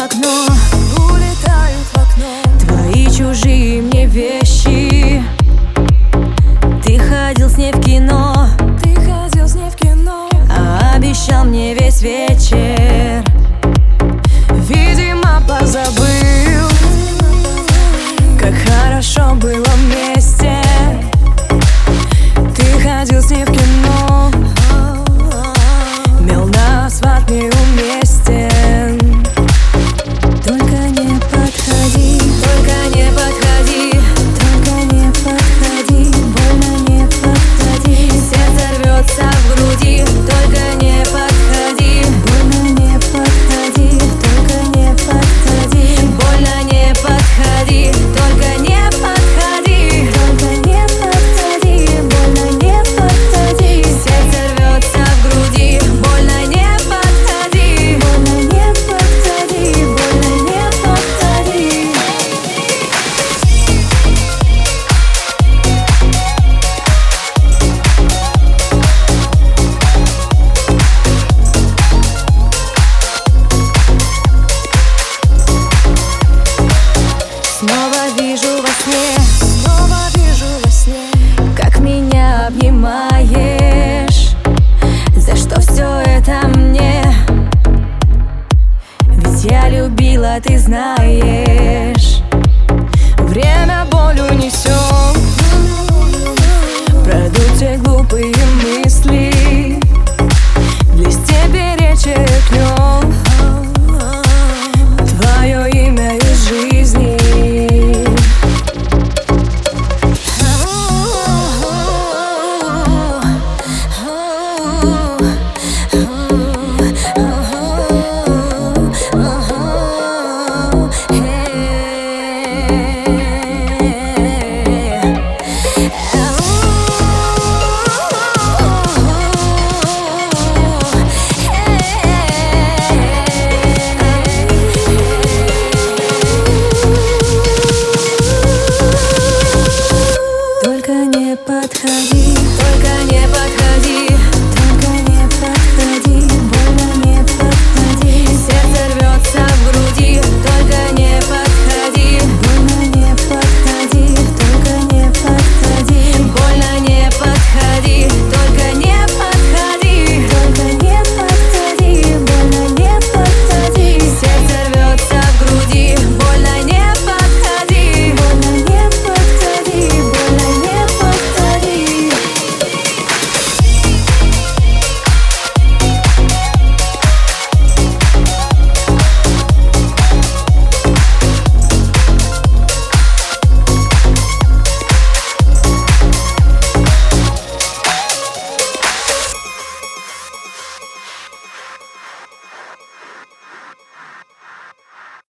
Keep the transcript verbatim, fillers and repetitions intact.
окно, улетают в окно твои чужие мне вещи. Ты ходил с ней в кино, Ты ходил с ней в кино, а обещал мне весь вечер. видимо, позабыл, как хорошо было вместе. Ты ходил с ней в кино, мел на асфальт неуместен. Только не подходи, Только не подходи, только не подходи, больно не подходи. сердце рвется в груди. Только не подходи, Больно не подходи, только не подходи. больно не подходи, только не подходи. Только не подходи, больно не подходи. Сердце рвется в груди, больно не подходи. Больно не подходи, больно не подходи. Снова вижу во сне, Снова вижу во сне, как меня обнимаешь. За что все это мне? Ведь я любила, ты знаешь. время боль унесет, пройдут те глупые мысли. В листе беречь